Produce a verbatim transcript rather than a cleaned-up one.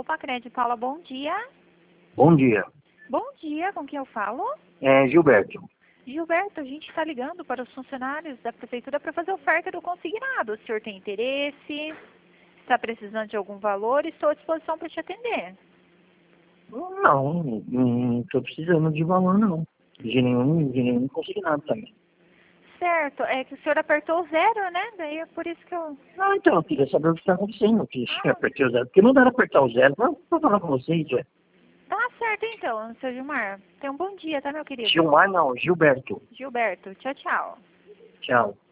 Pacred fala bom dia. Bom dia. Bom dia, com quem eu falo? É Gilberto. Gilberto, a gente está ligando para os funcionários da prefeitura para fazer oferta do consignado. O senhor tem interesse? Está precisando de algum valor? Estou à disposição para te atender. Não, não estou precisando de valor, não. De nenhum, de nenhum consignado também. Certo, é que o senhor apertou zero, né? Daí é por isso que eu... Ah, então, eu queria saber o que está acontecendo. Que Ah. eu apertei o zero. Porque não dá pra apertar o zero. Não, vou falar com vocês, ué. Tá certo então, seu Gilmar. Tenha um bom dia, tá, meu querido? Gilmar não, Gilberto. Gilberto, tchau, tchau. Tchau.